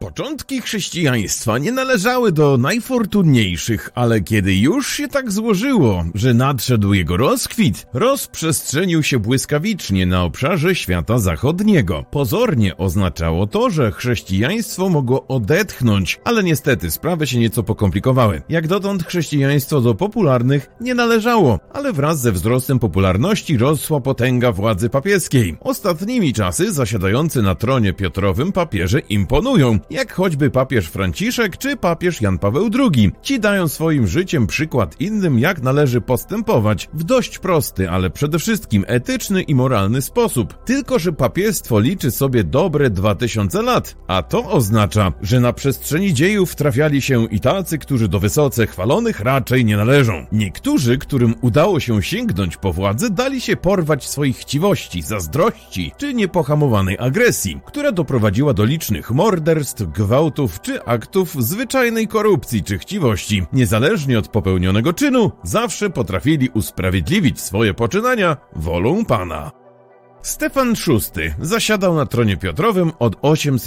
Początki chrześcijaństwa nie należały do najfortunniejszych, ale kiedy już się tak złożyło, że nadszedł jego rozkwit, rozprzestrzenił się błyskawicznie na obszarze świata zachodniego. Pozornie oznaczało to, że chrześcijaństwo mogło odetchnąć, ale niestety sprawy się nieco pokomplikowały. Jak dotąd chrześcijaństwo do popularnych nie należało, ale wraz ze wzrostem popularności rosła potęga władzy papieskiej. Ostatnimi czasy zasiadający na tronie Piotrowym papieże imponują, jak choćby papież Franciszek czy papież Jan Paweł II. Ci dają swoim życiem przykład innym, jak należy postępować w dość prosty, ale przede wszystkim etyczny i moralny sposób. Tylko że papiestwo liczy sobie dobre 2000 lat, a to oznacza, że na przestrzeni dziejów trafiali się i tacy, którzy do wysoce chwalonych raczej nie należą. Niektórzy, którym udało się sięgnąć po władzę, dali się porwać swoich chciwości, zazdrości czy niepohamowanej agresji, która doprowadziła do licznych morderstw, gwałtów czy aktów zwyczajnej korupcji czy chciwości. Niezależnie od popełnionego czynu, zawsze potrafili usprawiedliwić swoje poczynania wolą Pana. Stefan VI zasiadał na tronie Piotrowym od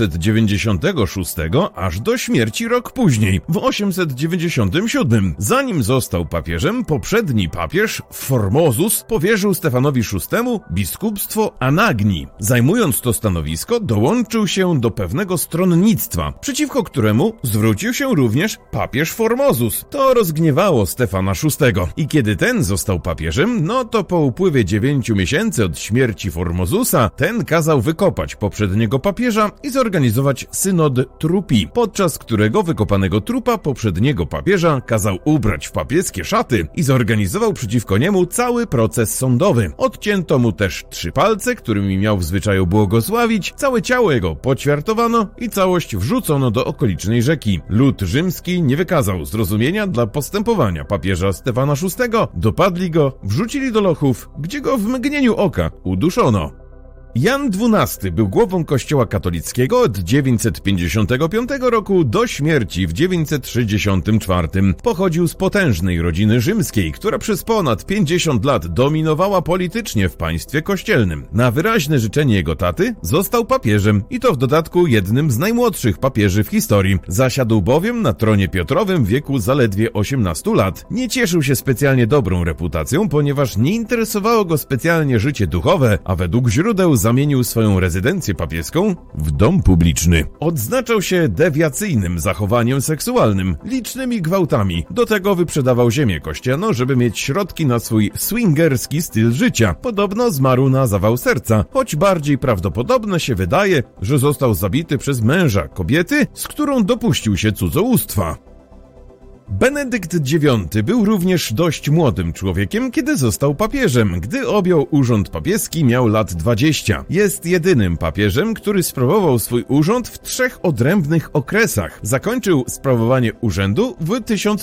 896 aż do śmierci rok później, w 897. Zanim został papieżem, poprzedni papież Formosus powierzył Stefanowi VI biskupstwo Anagni. Zajmując to stanowisko, dołączył się do pewnego stronnictwa, przeciwko któremu zwrócił się również papież Formosus. To rozgniewało Stefana VI i kiedy ten został papieżem, no to po upływie 9 miesięcy od śmierci Formosusa, ten kazał wykopać poprzedniego papieża i zorganizować synod trupi, podczas którego wykopanego trupa poprzedniego papieża kazał ubrać w papieskie szaty i zorganizował przeciwko niemu cały proces sądowy. Odcięto mu też 3 palce, którymi miał w zwyczaju błogosławić, całe ciało jego poćwiartowano i całość wrzucono do okolicznej rzeki. Lud rzymski nie wykazał zrozumienia dla postępowania papieża Stefana VI, dopadli go, wrzucili do lochów, gdzie go w mgnieniu oka uduszono. Jan XII był głową kościoła katolickiego od 955 roku do śmierci w 964. Pochodził z potężnej rodziny rzymskiej, która przez ponad 50 lat dominowała politycznie w państwie kościelnym. Na wyraźne życzenie jego taty został papieżem i to w dodatku jednym z najmłodszych papieży w historii. Zasiadł bowiem na tronie Piotrowym w wieku zaledwie 18 lat. Nie cieszył się specjalnie dobrą reputacją, ponieważ nie interesowało go specjalnie życie duchowe, a według źródeł zamienił swoją rezydencję papieską w dom publiczny. Odznaczał się dewiacyjnym zachowaniem seksualnym, licznymi gwałtami. Do tego wyprzedawał ziemię kościelną, żeby mieć środki na swój swingerski styl życia. Podobno zmarł na zawał serca, choć bardziej prawdopodobne się wydaje, że został zabity przez męża kobiety, z którą dopuścił się cudzołóstwa. Benedykt IX był również dość młodym człowiekiem, kiedy został papieżem. Gdy objął urząd papieski, miał lat 20. Jest jedynym papieżem, który sprawował swój urząd w 3 odrębnych okresach. Zakończył sprawowanie urzędu w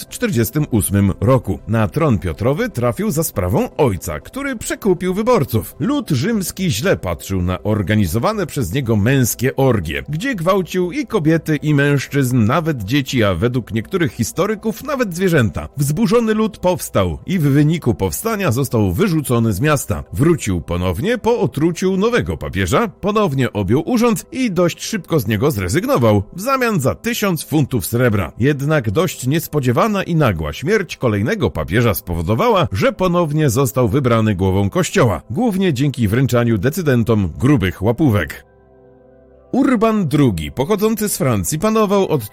1048 roku. Na tron Piotrowy trafił za sprawą ojca, który przekupił wyborców. Lud rzymski źle patrzył na organizowane przez niego męskie orgie, gdzie gwałcił i kobiety, i mężczyzn, nawet dzieci, a według niektórych historyków nawet zwierzęta. Wzburzony lud powstał i w wyniku powstania został wyrzucony z miasta. Wrócił ponownie po otruciu nowego papieża, ponownie objął urząd i dość szybko z niego zrezygnował, w zamian za 1000 funtów srebra. Jednak dość niespodziewana i nagła śmierć kolejnego papieża spowodowała, że ponownie został wybrany głową kościoła, głównie dzięki wręczaniu decydentom grubych łapówek. Urban II, pochodzący z Francji, panował od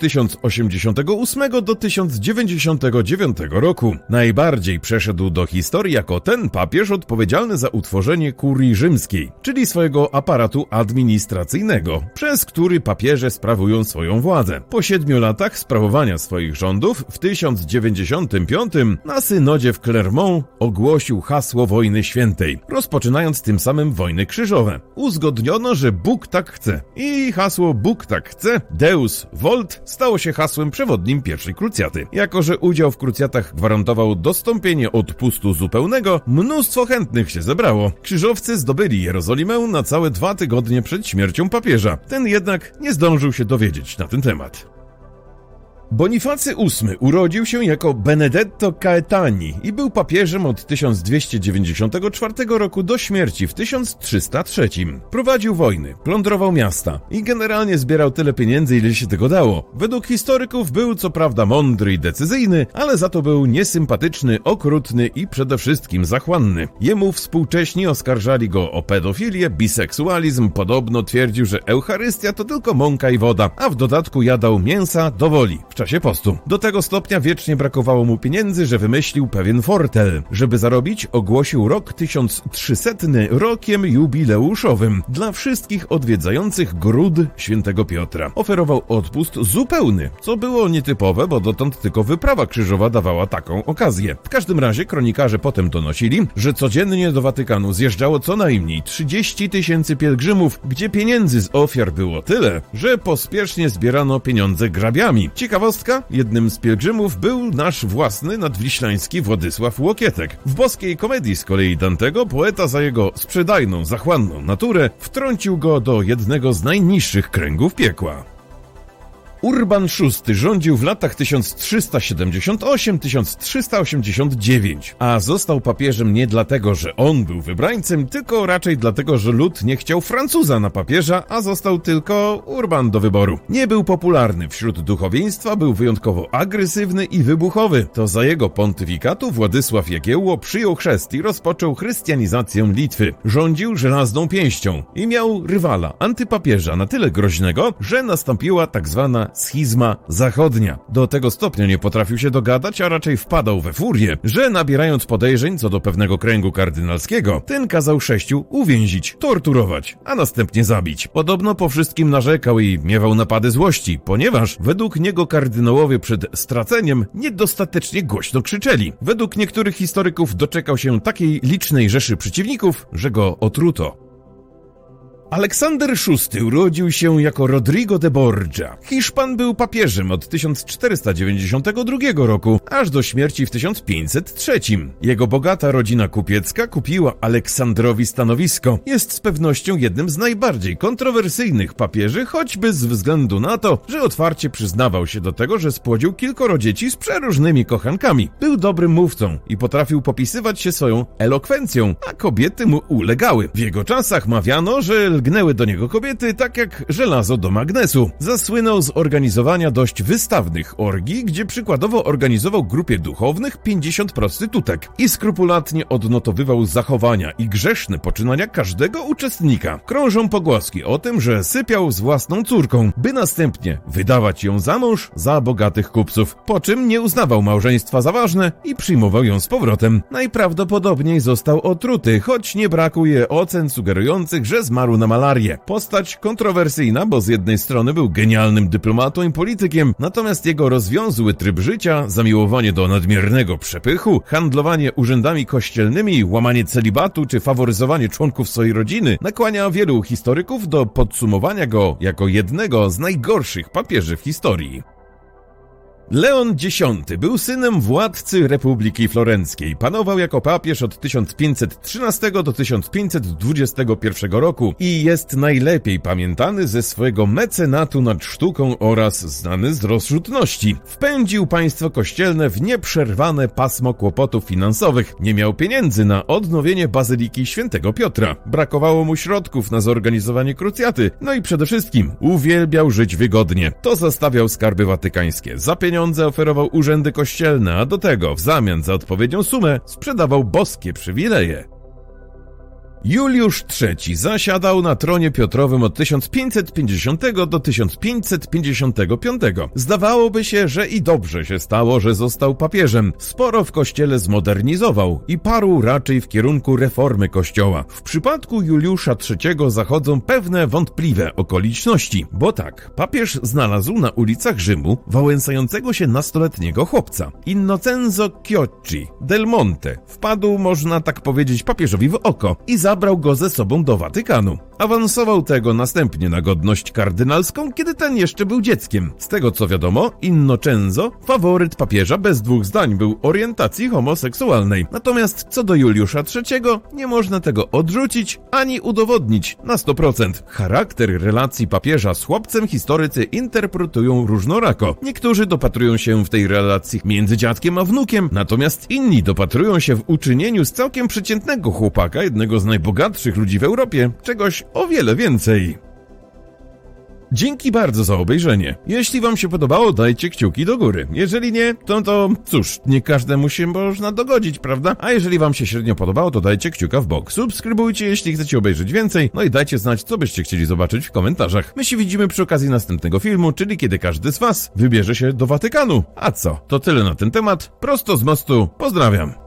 1088 do 1099 roku. Najbardziej przeszedł do historii jako ten papież odpowiedzialny za utworzenie kurii rzymskiej, czyli swojego aparatu administracyjnego, przez który papieże sprawują swoją władzę. Po 7 latach sprawowania swoich rządów w 1095 na synodzie w Clermont ogłosił hasło wojny świętej, rozpoczynając tym samym wojny krzyżowe. Uzgodniono, że Bóg tak chce i hasło Bóg tak chce, Deus Volt, stało się hasłem przewodnim pierwszej krucjaty. Jako że udział w krucjatach gwarantował dostąpienie odpustu zupełnego, mnóstwo chętnych się zebrało. Krzyżowcy zdobyli Jerozolimę na całe 2 tygodnie przed śmiercią papieża. Ten jednak nie zdążył się dowiedzieć na ten temat. Bonifacy VIII urodził się jako Benedetto Caetani i był papieżem od 1294 roku do śmierci w 1303. Prowadził wojny, plądrował miasta i generalnie zbierał tyle pieniędzy, ile się tego dało. Według historyków był co prawda mądry i decyzyjny, ale za to był niesympatyczny, okrutny i przede wszystkim zachłanny. Jemu współcześni oskarżali go o pedofilię, biseksualizm, podobno twierdził, że Eucharystia to tylko mąka i woda, a w dodatku jadał mięsa do woli w czasie postu. Do tego stopnia wiecznie brakowało mu pieniędzy, że wymyślił pewien fortel. Żeby zarobić, ogłosił rok 1300 rokiem jubileuszowym dla wszystkich odwiedzających gród świętego Piotra. Oferował odpust zupełny, co było nietypowe, bo dotąd tylko wyprawa krzyżowa dawała taką okazję. W każdym razie kronikarze potem donosili, że codziennie do Watykanu zjeżdżało co najmniej 30 000 pielgrzymów, gdzie pieniędzy z ofiar było tyle, że pospiesznie zbierano pieniądze grabiami. Ciekawostka, jednym z pielgrzymów był nasz własny nadwiślański Władysław Łokietek. W Boskiej Komedii z kolei Dantego poeta za jego sprzedajną, zachłanną naturę wtrącił go do jednego z najniższych kręgów piekła. Urban VI rządził w latach 1378-1389, a został papieżem nie dlatego, że on był wybrańcem, tylko raczej dlatego, że lud nie chciał Francuza na papieża, a został tylko Urban do wyboru. Nie był popularny wśród duchowieństwa, był wyjątkowo agresywny i wybuchowy. To za jego pontyfikatu Władysław Jagiełło przyjął chrzest i rozpoczął chrystianizację Litwy. Rządził żelazną pięścią i miał rywala, antypapieża na tyle groźnego, że nastąpiła tak zwana schizma zachodnia. Do tego stopnia nie potrafił się dogadać, a raczej wpadał we furię, że nabierając podejrzeń co do pewnego kręgu kardynalskiego, ten kazał 6 uwięzić, torturować, a następnie zabić. Podobno po wszystkim narzekał i miewał napady złości, ponieważ według niego kardynałowie przed straceniem niedostatecznie głośno krzyczeli. Według niektórych historyków doczekał się takiej licznej rzeszy przeciwników, że go otruto. Aleksander VI urodził się jako Rodrigo de Borgia. Hiszpan był papieżem od 1492 roku, aż do śmierci w 1503. Jego bogata rodzina kupiecka kupiła Aleksandrowi stanowisko. Jest z pewnością jednym z najbardziej kontrowersyjnych papieży, choćby z względu na to, że otwarcie przyznawał się do tego, że spłodził kilkoro dzieci z przeróżnymi kochankami. Był dobrym mówcą i potrafił popisywać się swoją elokwencją, a kobiety mu ulegały. W jego czasach mawiano, że lgnęły do niego kobiety tak jak żelazo do magnesu. Zasłynął z organizowania dość wystawnych orgii, gdzie przykładowo organizował grupie duchownych 50 prostytutek i skrupulatnie odnotowywał zachowania i grzeszne poczynania każdego uczestnika. Krążą pogłoski o tym, że sypiał z własną córką, by następnie wydawać ją za mąż za bogatych kupców, po czym nie uznawał małżeństwa za ważne i przyjmował ją z powrotem. Najprawdopodobniej został otruty, choć nie brakuje ocen sugerujących, że zmarł na malarię. Postać kontrowersyjna, bo z jednej strony był genialnym dyplomatą i politykiem, natomiast jego rozwiązły tryb życia, zamiłowanie do nadmiernego przepychu, handlowanie urzędami kościelnymi, łamanie celibatu czy faworyzowanie członków swojej rodziny nakłania wielu historyków do podsumowania go jako jednego z najgorszych papieży w historii. Leon X był synem władcy Republiki Florenckiej. Panował jako papież od 1513 do 1521 roku i jest najlepiej pamiętany ze swojego mecenatu nad sztuką oraz znany z rozrzutności. Wpędził państwo kościelne w nieprzerwane pasmo kłopotów finansowych. Nie miał pieniędzy na odnowienie Bazyliki Świętego Piotra. Brakowało mu środków na zorganizowanie krucjaty. No i przede wszystkim uwielbiał żyć wygodnie. To zastawiał skarby watykańskie. Za pieniądze oferował urzędy kościelne, a do tego w zamian za odpowiednią sumę sprzedawał boskie przywileje. Juliusz III zasiadał na tronie Piotrowym od 1550 do 1555. Zdawałoby się, że i dobrze się stało, że został papieżem. Sporo w kościele zmodernizował i parł raczej w kierunku reformy kościoła. W przypadku Juliusza III zachodzą pewne wątpliwe okoliczności, bo tak, papież znalazł na ulicach Rzymu wałęsającego się nastoletniego chłopca. Innocenzo Chiocci del Monte wpadł, można tak powiedzieć, papieżowi w oko i zaczął zabrał go ze sobą do Watykanu. Awansował tego następnie na godność kardynalską, kiedy ten jeszcze był dzieckiem. Z tego co wiadomo, Innocenzo, faworyt papieża, bez dwóch zdań był orientacji homoseksualnej. Natomiast co do Juliusza III, nie można tego odrzucić ani udowodnić na 100%. Charakter relacji papieża z chłopcem historycy interpretują różnorako. Niektórzy dopatrują się w tej relacji między dziadkiem a wnukiem, natomiast inni dopatrują się w uczynieniu z całkiem przeciętnego chłopaka, jednego z najbogatszych ludzi w Europie, czegoś o wiele więcej. Dzięki bardzo za obejrzenie. Jeśli wam się podobało, dajcie kciuki do góry. Jeżeli nie, to cóż, nie każdemu się można dogodzić, prawda? A jeżeli wam się średnio podobało, to dajcie kciuka w bok. Subskrybujcie, jeśli chcecie obejrzeć więcej, no i dajcie znać, co byście chcieli zobaczyć w komentarzach. My się widzimy przy okazji następnego filmu, czyli kiedy każdy z was wybierze się do Watykanu. A co? To tyle na ten temat. Prosto z mostu. Pozdrawiam.